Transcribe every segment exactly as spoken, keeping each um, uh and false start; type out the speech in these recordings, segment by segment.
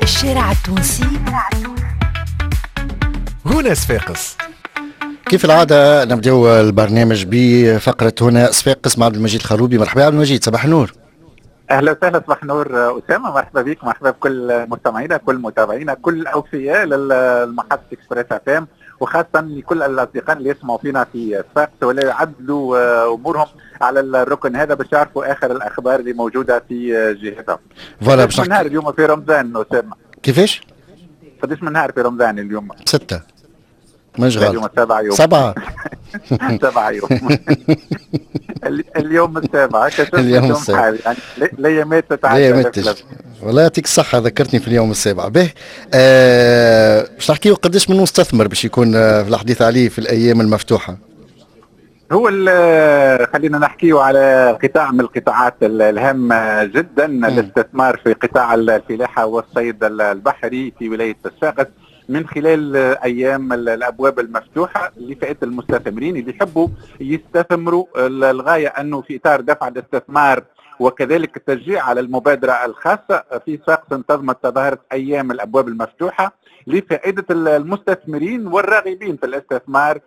الشارع التونسي هنا صفاقس. كيف العادة نبدأ البرنامج بفقرة هنا صفاقس مع عبد المجيد الخروبي. مرحبا عبد المجيد، صباح النور. اهلا وسهلا، صباح النور اسامه، مرحبا بك، مرحبا بكل مستمعينا، كل متابعينا، كل الاوفياء للمحطه اكسبريس اف ام، وخاصه لكل الاصدقاء اللي يسمعوا فينا في صفاقس ولا يعدلوا امورهم على الركن هذا باش يعرفوا اخر الاخبار اللي موجوده في جهتهم. فوالا باش من نهار اليوم في رمضان اسامه؟ كيفاش؟ قداش من نهار في رمضان اليوم؟ ستة مشغل. اليوم سبعة يوم. سبعة سبعة يوم. اليوم السابع. اليوم السابع يعني الايامات تتعدى. الايامات والله يعطيك الصحة، ذكرتني في اليوم السابع. به آه، باش نحكيو قداش من مستثمر باش يكون آه في الحديث عليه في الايام المفتوحة. هو خلينا نحكيو على قطاع من القطاعات الهامة جدا، م. الاستثمار في قطاع الفلاحة والصيد البحري في ولاية صفاقس من خلال ايام الابواب المفتوحه لفئه المستثمرين اللي يحبوا يستثمروا. الغايه انه في اطار دفع الاستثمار وكذلك التشجيع على المبادره الخاصه في صفاقس انتظمت تظاهره ايام الابواب المفتوحه لفائده المستثمرين والراغبين في الاستثمار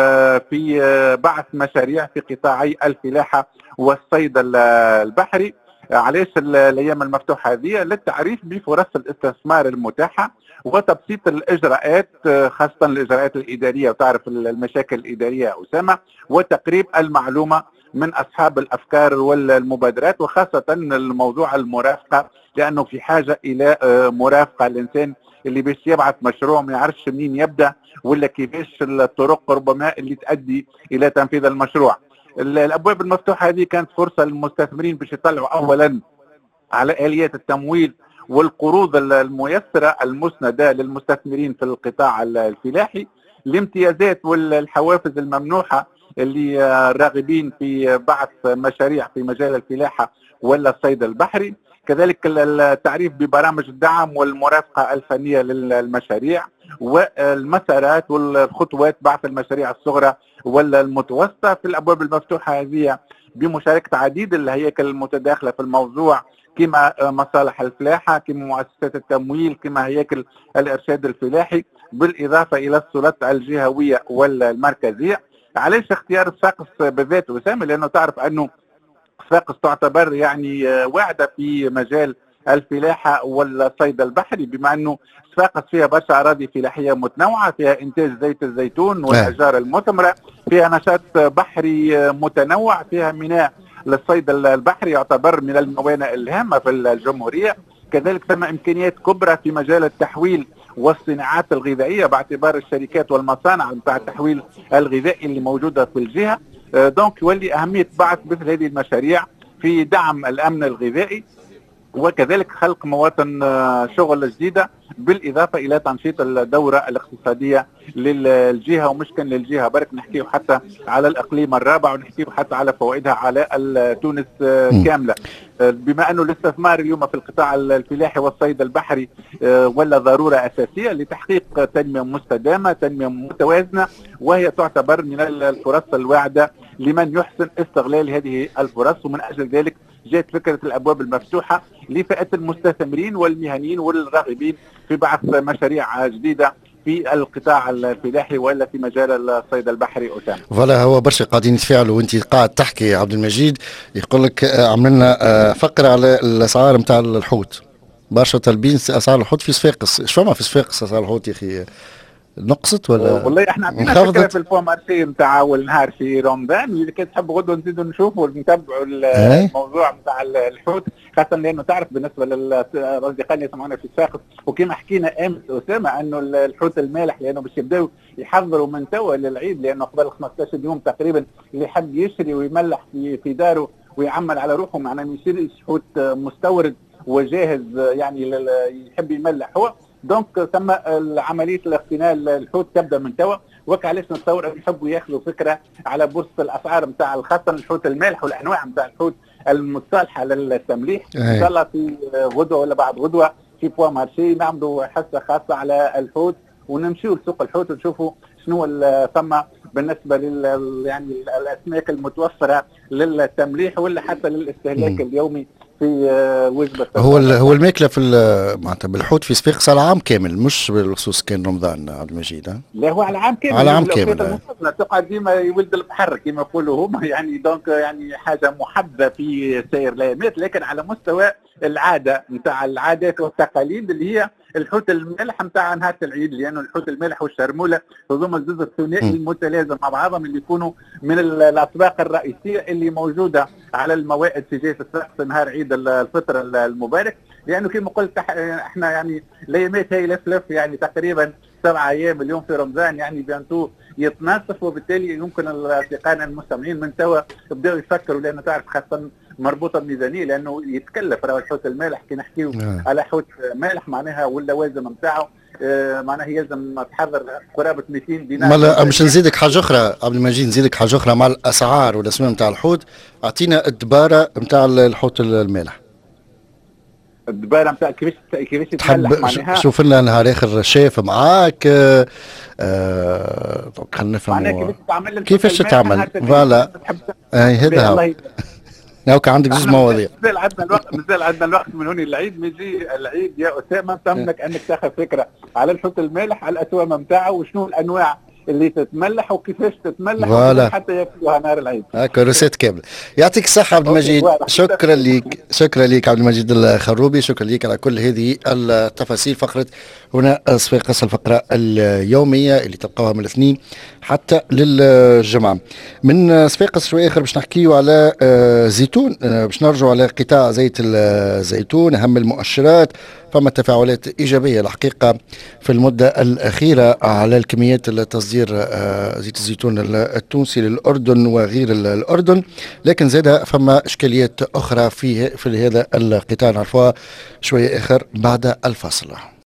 في بعث مشاريع في قطاعي الفلاحه والصيد البحري. علاش الايام المفتوحه هذه؟ للتعريف بفرص الاستثمار المتاحه وتبسيط الاجراءات، خاصه الاجراءات الاداريه، وتعرف المشاكل الاداريه اسامه، وتقريب المعلومه من اصحاب الافكار والمبادرات، وخاصه الموضوع المرافقه، لانه في حاجه الى مرافقه. الانسان اللي باش يبعث مشروع ما يعرفش منين يبدا ولا كيفاش الطرق ربما اللي تؤدي الى تنفيذ المشروع. الابواب المفتوحه هذه كانت فرصه للمستثمرين باش يطلعوا اولا على اليات التمويل والقروض الميسره المسنده للمستثمرين في القطاع الفلاحي، الامتيازات والحوافز الممنوحه اللي راغبين في بعث مشاريع في مجال الفلاحه ولا الصيد البحري، كذلك التعريف ببرامج الدعم والمرافقه الفنيه للمشاريع، والمسارات والخطوات بعث المشاريع الصغرى ولا المتوسطه في الابواب المفتوحه هذه بمشاركه عديد الهياكل المتداخله في الموضوع، كما مصالح الفلاحه، كما مؤسسات التمويل، كما هياكل الارشاد الفلاحي، بالاضافه الى السلطات الجهويه والمركزيه. علاش اختيار صفاقس بالذات وسام؟ لانه تعرف انه صفاقس تعتبر يعني واعده في مجال الفلاحه والصيد البحري، بما انه صفاقس فيها برشا اراضي فلاحيه متنوعه، فيها انتاج زيت الزيتون والاشجار المثمره، فيها نشاط بحري متنوع، فيها ميناء للصيد البحري يعتبر من الموانئ الهامه في الجمهوريه، كذلك ثم امكانيات كبرى في مجال التحويل والصناعات الغذائيه باعتبار الشركات والمصانع نتاع التحويل الغذائي اللي موجوده في الجهه. دونك يولي اهميه بعث مثل هذه المشاريع في دعم الامن الغذائي وكذلك خلق مواطن شغل جديده، بالاضافه الى تنشيط الدوره الاقتصاديه للجهه، ومش كان للجهه برك، نحكيه حتى على الاقليم الرابع ونحكيه حتى على فوائدها على تونس كامله. بما انه الاستثمار اليوم في القطاع الفلاحي والصيد البحري ولا ضروره اساسيه لتحقيق تنميه مستدامه، تنميه متوازنه، وهي تعتبر من الفرص الواعده لمن يحسن استغلال هذه الفرص. ومن اجل ذلك جاءت فكره الابواب المفتوحه لفئه المستثمرين والمهنيين والراغبين في بعث مشاريع جديده في القطاع الفلاحي ولا في مجال الصيد البحري اسامه. فوالا هو برشا قاعدين يتفاعلوا وانت قاعد تحكي عبد المجيد، يقول لك عملنا فقره على الاسعار نتاع الحوت، برشا طالبين اسعار الحوت في صفاقس. ايش فما في صفاقس اسعار الحوت يا اخي؟ نقصت ولا والله احنا عندنا فكره في البوم ارشي نتاع اول نهار في رمضان، اللي كان تحب غدوه نزيدوا نشوفوا ونتبعوا الموضوع نتاع الحوت، خاصه لانه تعرف بالنسبه للاصدقاء اللي يسمعونا في صفاقس، وكما حكينا امس اسامه انه الحوت المالح لانه باش يبداوا يحضروا من توا للعيد، لانه قبل خمسطاش يوم تقريبا اللي حب يشري ويملح في في داره ويعمل على روحه، معناه ما يشريش حوت مستورد وجاهز يعني يحب يملح هو. دونك ثم عمليه الاقتناء الحوت تبدا من توا، وك علاش نتصور يحبوا ياخذوا فكره على بورصه الاسعار نتاع خاصه الحوت المالح والانواع نتاع الحوت المصالحه للتمليح. ان شاء الله في غدوه ولا بعد غدوه في بوا مارشي نعملوا حصه خاصه على الحوت ونمشيوا لسوق الحوت ونشوفوا شنو ثم بالنسبه لل يعني الاسماك المتوفره للتمليح ولا حتى للاستهلاك اليومي في آه، وجبه. هو هو الماكله في معناتها بالحوت في صفاقس على عام كامل، مش بالخصوص كان رمضان عبد المجيد. ها لا هو على عام كامل، على عام كامل تقعد ديما يولد البحر كما يقولوا هما يعني دونك يعني حاجه محبه في سير الايامات، لكن على مستوى العاده نتاع العادات والتقاليد اللي هي الحوت المالح نتاع نهار العيد، لانه الحوت المالح والشرموله هذوما الزوز الثنائي المتلازم مع بعضهم اللي يكونوا من الاطباق الرئيسيه اللي موجوده على الموائد في جهه الصفاقس نهار عيد الفطر المبارك. لانه كما قلت احنا يعني الايامات هي لف يعني تقريبا سبعة ايام، اليوم في رمضان يعني بيانتو يتناصف، وبالتالي يمكن الاصدقاء المستمعين من توا يبداوا يفكروا، لانه تعرف خاصه مربوطه بميزانيه، لانه يتكلف راهو الحوت المالح كي نحكيو آه. على حوت مالح معناها واللوازم نتاعو آه معناها يلزم تحضر قرابه مئتين دينار. ما مش نزيدك حاجه اخرى عبد المجيد، نزيدك حاجه اخرى مع الاسعار والاسماء نتاع الحوت. اعطينا الدباره نتاع الحوت المالح. الدباره نتاع كيفاش كيفاش تحب معناها شوف لنا نهار اخر شاف معاك آه آه خلينا نفهموا كيفاش تتعمل. فوالا هذا هاك عندك زوج مواضيع. مازال عندنا الوقت، مازال عندنا الوقت من هنا العيد ما يجي العيد يا اسامه تملك انك تاخذ فكره على الحوت المالح، على الاسوامه نتاعو وشنو الانواع اللي تتملح وكيفاش تتملح حتى ياكلوها نهار العيد. هاكا روسيت كامله. يعطيك الصحه عبد المجيد، شكرا لك شكرا لك عبد المجيد الخروبي، شكرا لك على كل هذه التفاصيل. فقره هنا صفاقس الفقره اليوميه اللي تلقاوها من الاثنين حتى للجمعه. من صفاقس شويه اخر باش نحكيو على زيتون، باش نرجعوا على قطاع زيت الزيتون. اهم المؤشرات فما تفاعلات إيجابية الحقيقة في المدة الأخيرة على الكميات التصدير زيت الزيتون التونسي للأردن وغير الأردن، لكن زاد فما إشكاليات أخرى في في هذا القطاع نعرفوها شوية آخر بعد الفاصل.